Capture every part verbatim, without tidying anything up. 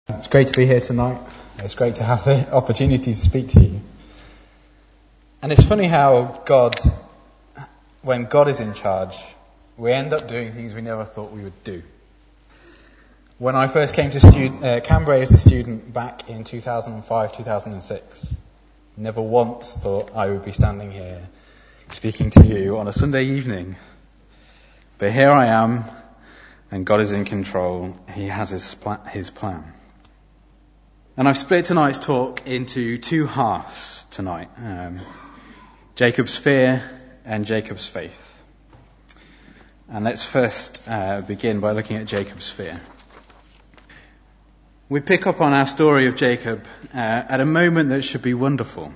It's great to be here tonight. It's great to have the opportunity to speak to you. And it's funny how God, when God is in charge, we end up doing things we never thought we would do. When I first came to stud- uh, Cambrai as a student back in two thousand five, two thousand six, never once thought I would be standing here speaking to you on a Sunday evening. But here I am, and God is in control. He has his, pl- his plan. And I've split tonight's talk into two halves tonight. Um, Jacob's fear and Jacob's faith. And let's first uh, begin by looking at Jacob's fear. We pick up on our story of Jacob uh, at a moment that should be wonderful.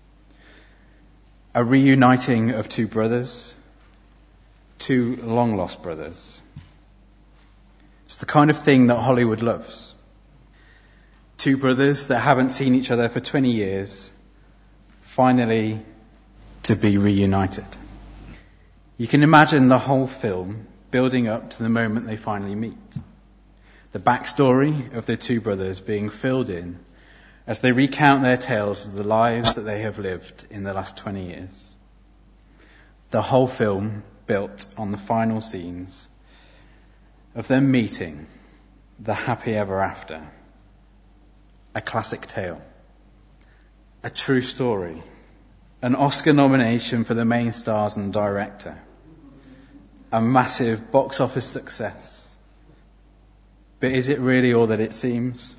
A reuniting of two brothers, two long-lost brothers. It's the kind of thing that Hollywood loves. Two brothers that haven't seen each other for twenty years, finally to be reunited. You can imagine the whole film building up to the moment they finally meet. The backstory of the two brothers being filled in as they recount their tales of the lives that they have lived in the last twenty years. The whole film built on the final scenes of them meeting, the happy ever after. A classic tale, a true story, an Oscar nomination for the main stars and director, a massive box office success. But is it really all that it seems?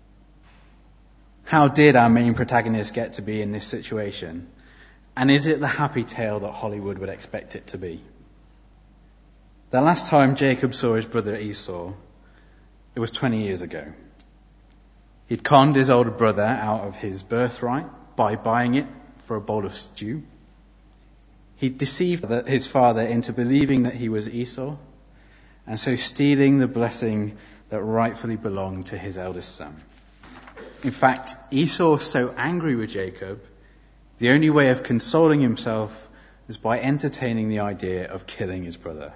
How did our main protagonist get to be in this situation? And is it the happy tale that Hollywood would expect it to be? The last time Jacob saw his brother Esau, it was twenty years ago. He'd conned his older brother out of his birthright by buying it for a bowl of stew. He'd deceived his father into believing that he was Esau, and so stealing the blessing that rightfully belonged to his eldest son. In fact, Esau was so angry with Jacob, the only way of consoling himself was by entertaining the idea of killing his brother.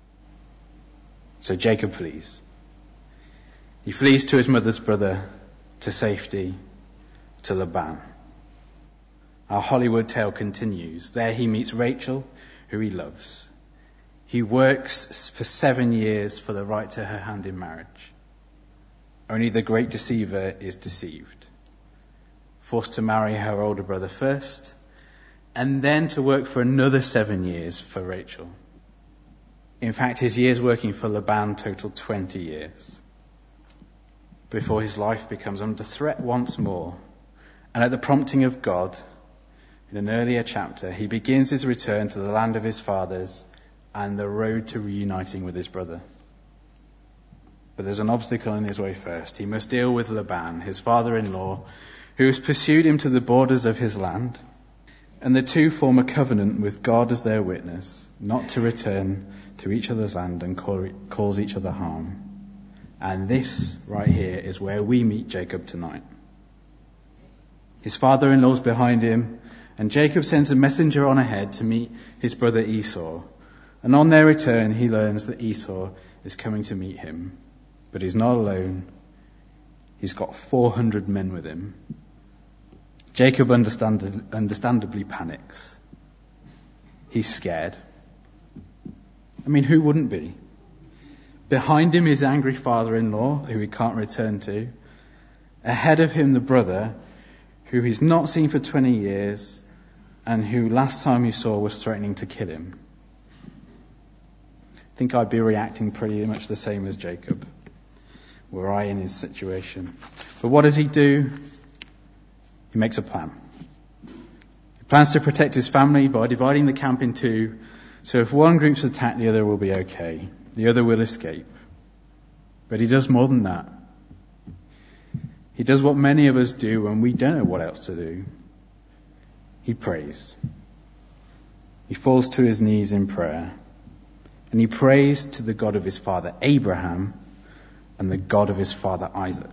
So Jacob flees. He flees to his mother's brother, to safety, to Laban. Our Hollywood tale continues. There he meets Rachel, who he loves. He works for seven years for the right to her hand in marriage. Only the great deceiver is deceived. Forced to marry her older brother first, and then to work for another seven years for Rachel. In fact, his years working for Laban totaled twenty years. Before his life becomes under threat once more. And at the prompting of God, in an earlier chapter, he begins his return to the land of his fathers and the road to reuniting with his brother. But there's an obstacle in his way first. He must deal with Laban, his father-in-law, who has pursued him to the borders of his land. And the two form a covenant with God as their witness, not to return to each other's land and call, cause each other harm. And this right here is where we meet Jacob tonight. His father-in-law's behind him, and Jacob sends a messenger on ahead to meet his brother Esau. And on their return, he learns that Esau is coming to meet him. But he's not alone. He's got four hundred men with him. Jacob understand, understandably panics. He's scared. I mean, who wouldn't be? Behind him, his angry father-in-law, who he can't return to. Ahead of him, the brother, who he's not seen for twenty years, and who last time he saw was threatening to kill him. I think I'd be reacting pretty much the same as Jacob, were I in his situation. But what does he do? He makes a plan. He plans to protect his family by dividing the camp in two, so if one group's attacked, the other will be okay. The other will escape. But he does more than that. He does what many of us do when we don't know what else to do. He prays. He falls to his knees in prayer. And he prays to the God of his father Abraham and the God of his father Isaac.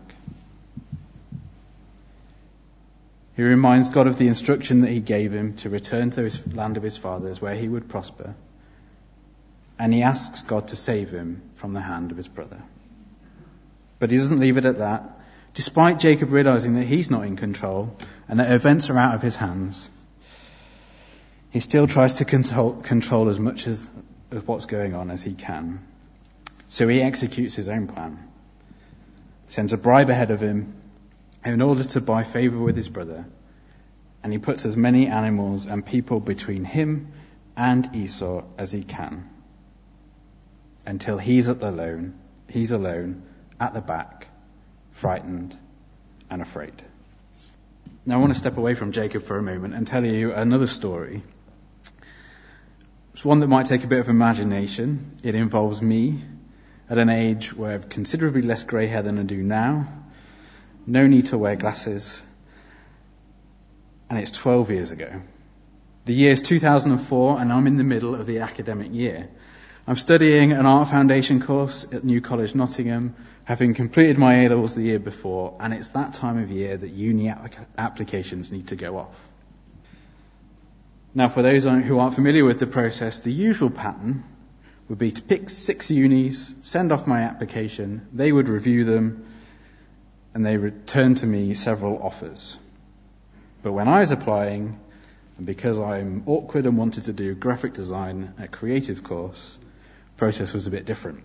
He reminds God of the instruction that he gave him to return to his land of his fathers where he would prosper. And he asks God to save him from the hand of his brother. But he doesn't leave it at that. Despite Jacob realizing that he's not in control and that events are out of his hands, he still tries to control, control as much as, of what's going on as he can. So he executes his own plan, sends a bribe ahead of him in order to buy favor with his brother, and he puts as many animals and people between him and Esau as he can, until he's at the alone, he's alone at the back, frightened and afraid. Now I want to step away from Jacob for a moment and tell you another story. It's one that might take a bit of imagination. It involves me at an age where I have considerably less grey hair than I do now, no need to wear glasses, and it's twelve years ago. The year is two thousand four, and I'm in the middle of the academic year. I'm studying an art foundation course at New College, Nottingham, having completed my A-levels the year before, and it's that time of year that uni applic- applications need to go off. Now, for those who aren't familiar with the process, the usual pattern would be to pick six unis, send off my application, they would review them, and they return to me several offers. But when I was applying, and because I'm awkward and wanted to do graphic design, a creative course, the process was a bit different.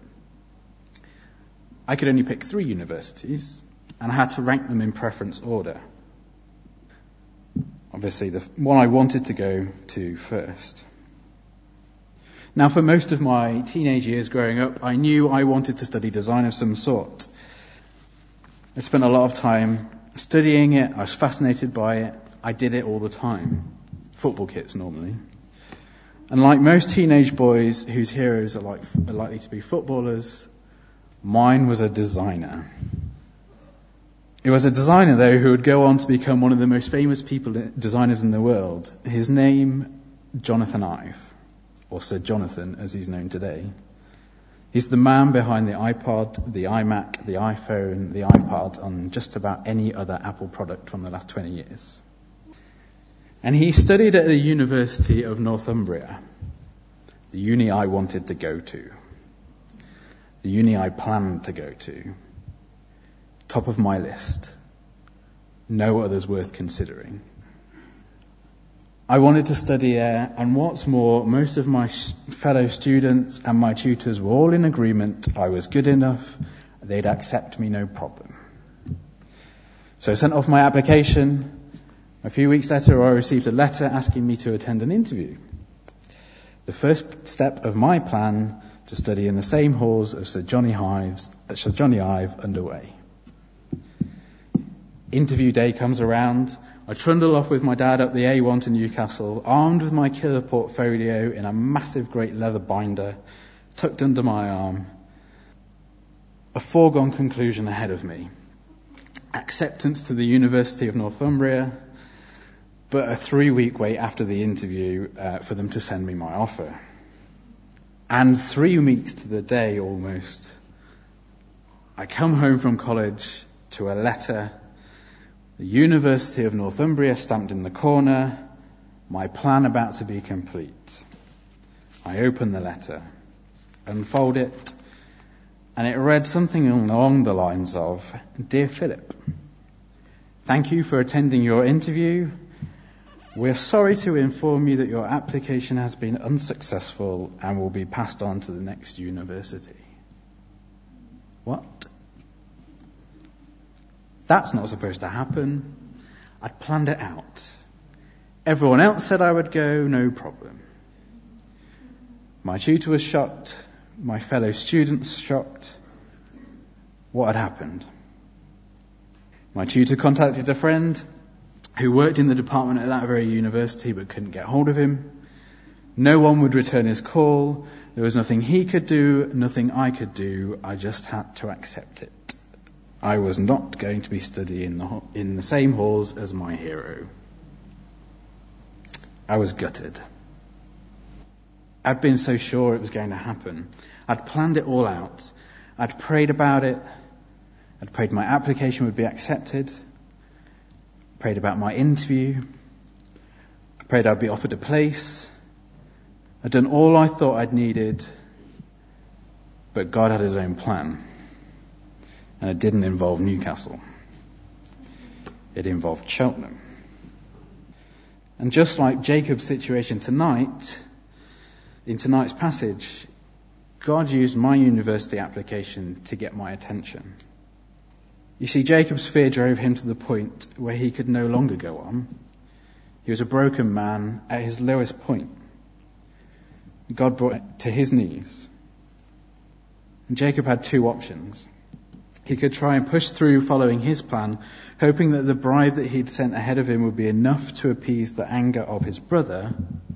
I could only pick three universities, and I had to rank them in preference order. Obviously, the one I wanted to go to first. Now, for most of my teenage years growing up, I knew I wanted to study design of some sort. I spent a lot of time studying it. I was fascinated by it. I did it all the time. Football kits, normally. And like most teenage boys whose heroes are, like, are likely to be footballers, mine was a designer. It was a designer, though, who would go on to become one of the most famous people, designers in the world. His name, Jonathan Ive, or Sir Jonathan, as he's known today. He's the man behind the iPod, the iMac, the iPhone, the iPad, and just about any other Apple product from the last twenty years. And he studied at the University of Northumbria, the uni I wanted to go to, the uni I planned to go to, top of my list, no others worth considering. I wanted to study there, and what's more, most of my fellow students and my tutors were all in agreement I was good enough, they'd accept me no problem. So I sent off my application. A few weeks later, I received a letter asking me to attend an interview. The first step of my plan to study in the same halls as Sir Johnny Ives, Sir Johnny Ive underway. Interview day comes around. I trundle off with my dad up the A one to Newcastle, armed with my killer portfolio in a massive great leather binder, tucked under my arm. A foregone conclusion ahead of me. Acceptance to the University of Northumbria, but a three-week wait after the interview uh, for them to send me my offer. And three weeks to the day almost, I come home from college to a letter, the University of Northumbria stamped in the corner, my plan about to be complete. I open the letter, unfold it, and it read something along the lines of, Dear Philip, thank you for attending your interview. We're sorry to inform you that your application has been unsuccessful and will be passed on to the next university. What? That's not supposed to happen. I'd planned it out. Everyone else said I would go, no problem. My tutor was shocked. My fellow students shocked. What had happened? My tutor contacted a friend who worked in the department at that very university but couldn't get hold of him. No one would return his call. There was nothing he could do, nothing I could do. I just had to accept it. I was not going to be studying in the, in the same halls as my hero. I was gutted. I'd been so sure it was going to happen. I'd planned it all out. I'd prayed about it. I'd prayed my application would be accepted. Prayed about my interview. I prayed I'd be offered a place. I'd done all I thought I'd needed, but God had his own plan. And it didn't involve Newcastle. It involved Cheltenham. And just like Jacob's situation tonight, in tonight's passage, God used my university application to get my attention. You see, Jacob's fear drove him to the point where he could no longer go on. He was a broken man at his lowest point. God brought him to his knees. And Jacob had two options. He could try and push through following his plan, hoping that the bribe that he'd sent ahead of him would be enough to appease the anger of his brother,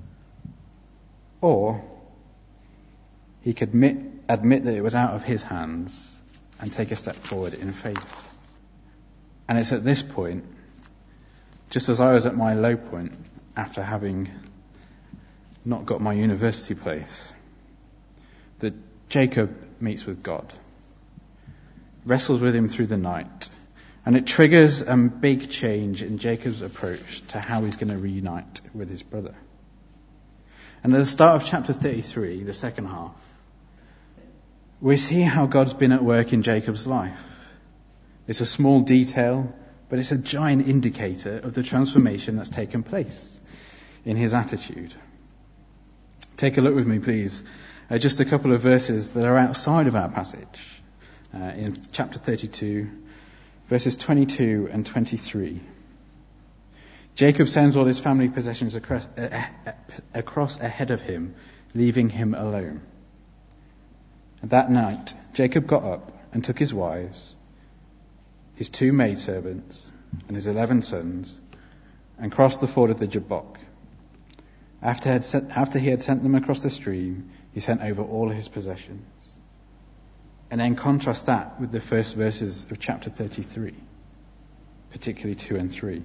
or he could admit, admit that it was out of his hands and take a step forward in faith. And it's at this point, just as I was at my low point after having not got my university place, that Jacob meets with God, wrestles with him through the night, and it triggers a big change in Jacob's approach to how he's going to reunite with his brother. And at the start of chapter thirty-three, the second half, we see how God's been at work in Jacob's life. It's a small detail, but it's a giant indicator of the transformation that's taken place in his attitude. Take a look with me, please, at just a couple of verses that are outside of our passage. Uh, in chapter thirty-two, verses twenty-two and twenty-three. Jacob sends all his family possessions across, uh, across ahead of him, leaving him alone. And that night, Jacob got up and took his wives, his two maidservants, and his eleven sons, and crossed the ford of the Jabbok. After, had sent, after he had sent them across the stream, he sent over all his possessions. And then contrast that with the first verses of chapter thirty-three, particularly two and three.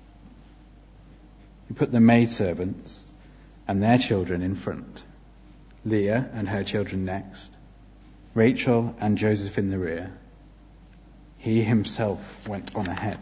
He put the maidservants and their children in front, Leah and her children next, Rachel and Joseph in the rear. He himself went on ahead.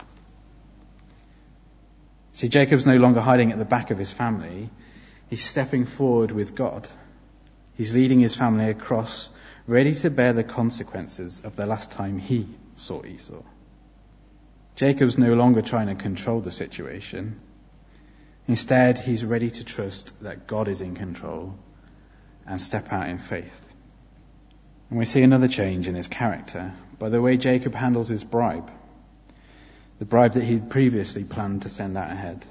See, Jacob's no longer hiding at the back of his family. He's stepping forward with God. He's leading his family across, ready to bear the consequences of the last time he saw Esau. Jacob's no longer trying to control the situation. Instead, he's ready to trust that God is in control and step out in faith. And we see another change in his character by the way Jacob handles his bribe, the bribe that he'd previously planned to send out ahead.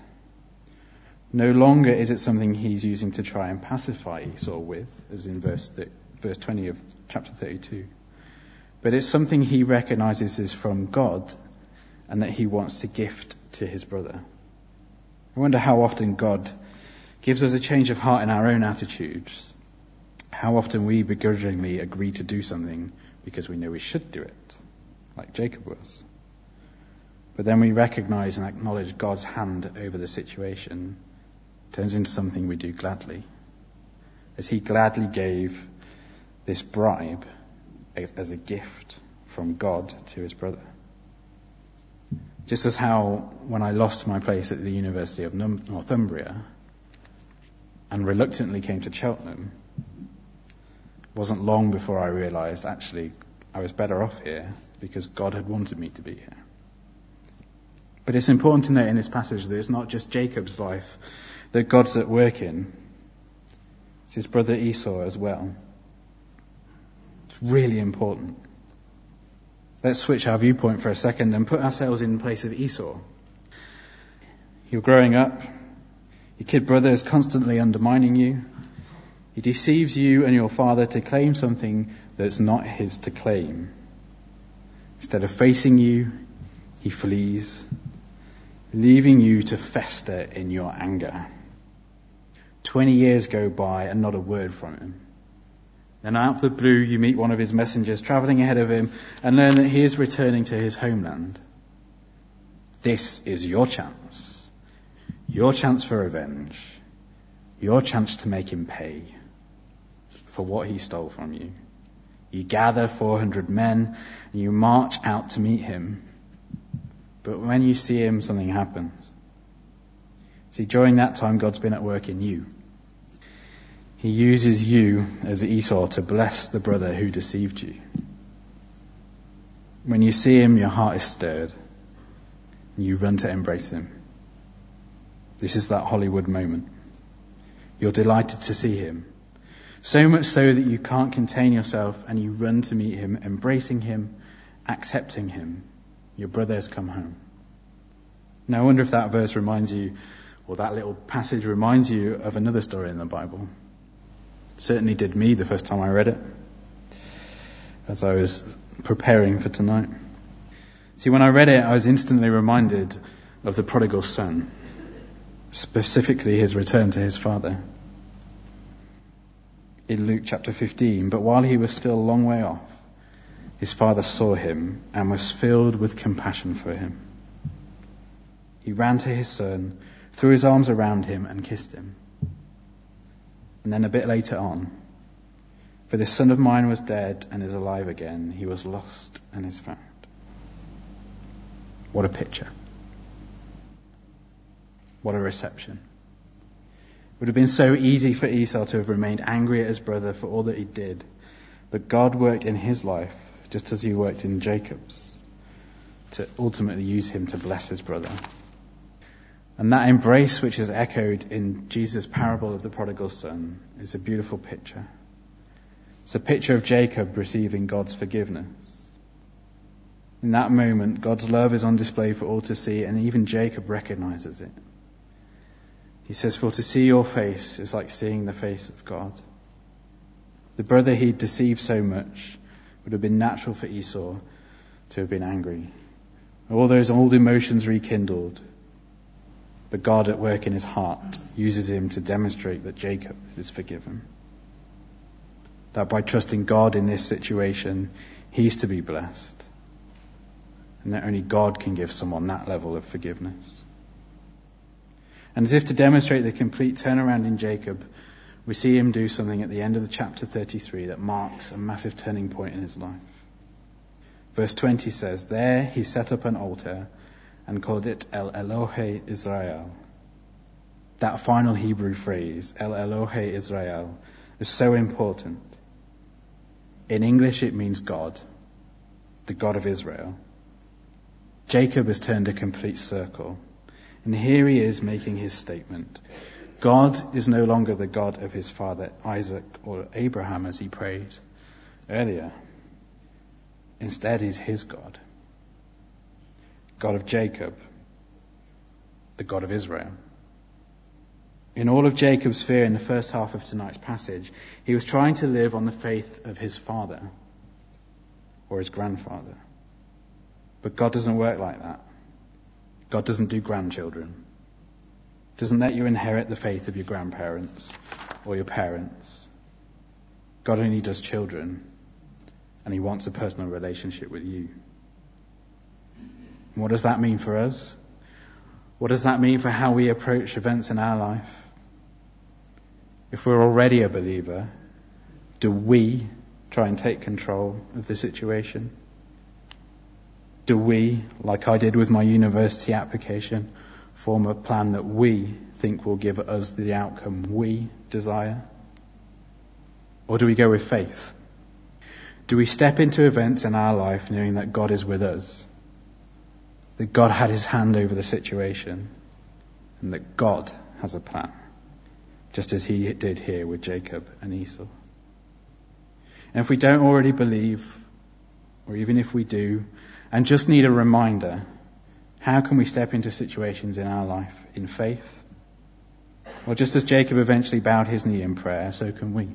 No longer is it something he's using to try and pacify Esau with, as in verse th- verse twenty of chapter thirty-two. But it's something he recognizes is from God and that he wants to gift to his brother. I wonder how often God gives us a change of heart in our own attitudes. How often we begrudgingly agree to do something because we know we should do it, like Jacob was. But then we recognize and acknowledge God's hand over the situation. It turns into something we do gladly, as he gladly gave this bribe as a gift from God to his brother. Just as how when I lost my place at the University of Northumbria and reluctantly came to Cheltenham, it wasn't long before I realized actually I was better off here because God had wanted me to be here. But it's important to note in this passage that it's not just Jacob's life that God's at work in. It's his brother Esau as well. It's really important. Let's switch our viewpoint for a second and put ourselves in the place of Esau. You're growing up. Your kid brother is constantly undermining you. He deceives you and your father to claim something that's not his to claim. Instead of facing you, he flees, leaving you to fester in your anger. Twenty years go by and not a word from him. Then out of the blue, you meet one of his messengers traveling ahead of him and learn that he is returning to his homeland. This is your chance. Your chance for revenge. Your chance to make him pay for what he stole from you. You gather four hundred men and you march out to meet him. But when you see him, something happens. See, during that time, God's been at work in you. He uses you as Esau to bless the brother who deceived you. When you see him, your heart is stirred. and you run to embrace him. This is that Hollywood moment. You're delighted to see him, so much so that you can't contain yourself and you run to meet him, embracing him, accepting him. Your brother has come home. Now I wonder if that verse reminds you, or that little passage reminds you of another story in the Bible. It certainly did me the first time I read it, as I was preparing for tonight. See, when I read it, I was instantly reminded of the prodigal son, specifically his return to his father. In Luke chapter fifteen, but while he was still a long way off, his father saw him and was filled with compassion for him. He ran to his son, threw his arms around him and kissed him. And then a bit later on, for this son of mine was dead and is alive again. He was lost and is found. What a picture. What a reception. It would have been so easy for Esau to have remained angry at his brother for all that he did. But God worked in his life, just as he worked in Jacob's, to ultimately use him to bless his brother. And that embrace, which is echoed in Jesus' parable of the prodigal son, is a beautiful picture. It's a picture of Jacob receiving God's forgiveness. In that moment, God's love is on display for all to see, and even Jacob recognizes it. He says, "For to see your face is like seeing the face of God." The brother he'd deceived so much would have been natural for Esau to have been angry. All those old emotions rekindled. But God at work in his heart uses him to demonstrate that Jacob is forgiven. That by trusting God in this situation, he's to be blessed. And that only God can give someone that level of forgiveness. And as if to demonstrate the complete turnaround in Jacob, we see him do something at the end of the chapter thirty-three that marks a massive turning point in his life. Verse twenty says, "There he set up an altar and called it El Elohe Israel." That final Hebrew phrase, El Elohe Israel, is so important. In English it means God, the God of Israel. Jacob has turned a complete circle. And here he is making his statement. God is no longer the God of his father Isaac or Abraham as he prayed earlier. Instead, he's his God. God of Jacob, the God of Israel. In all of Jacob's fear in the first half of tonight's passage, he was trying to live on the faith of his father or his grandfather. But God doesn't work like that. God doesn't do grandchildren. Doesn't let you inherit the faith of your grandparents or your parents. God only does children, and he wants a personal relationship with you. And what does that mean for us? What does that mean for how we approach events in our life? If we're already a believer, do we try and take control of the situation? Do we, like I did with my university application, form a plan that we think will give us the outcome we desire? Or do we go with faith? Do we step into events in our life knowing that God is with us? That God had his hand over the situation? And that God has a plan? Just as he did here with Jacob and Esau. And if we don't already believe, or even if we do, and just need a reminder, how can we step into situations in our life in faith? Well, just as Jacob eventually bowed his knee in prayer, so can we.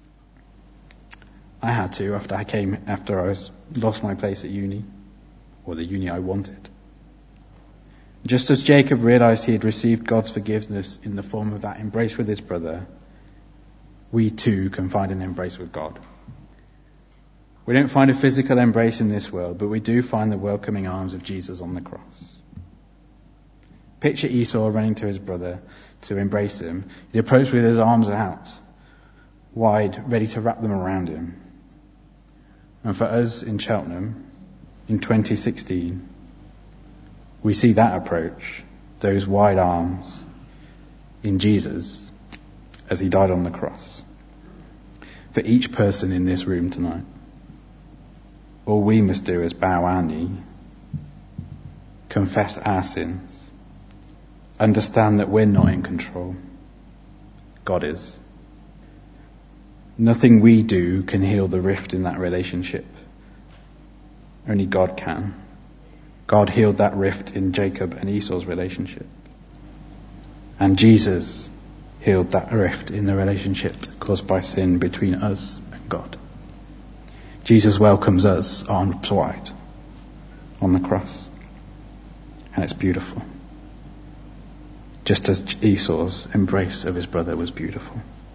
I had to after I came, after I was lost my place at uni, or the uni I wanted. Just as Jacob realized he had received God's forgiveness in the form of that embrace with his brother, we too can find an embrace with God. We don't find a physical embrace in this world, but we do find the welcoming arms of Jesus on the cross. Picture Esau running to his brother to embrace him. He approached with his arms out, wide, ready to wrap them around him. And for us in Cheltenham, in twenty sixteen, we see that approach, those wide arms, in Jesus as he died on the cross. For each person in this room tonight, all we must do is bow our knee, confess our sins, understand that we're not in control. God is. Nothing we do can heal the rift in that relationship. Only God can. God healed that rift in Jacob and Esau's relationship. And Jesus healed that rift in the relationship caused by sin between us and God. Jesus welcomes us arms wide on the cross. And it's beautiful. Just as Esau's embrace of his brother was beautiful.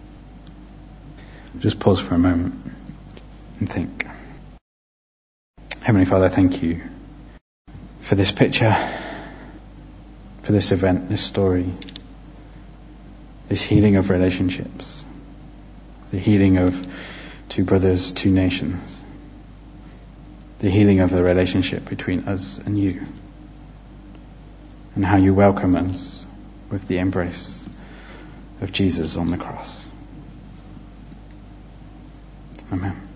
Just pause for a moment and think. Heavenly Father, thank you for this picture, for this event, this story, this healing of relationships, the healing of two brothers, two nations, the healing of the relationship between us and you, and how you welcome us with the embrace of Jesus on the cross. Amen.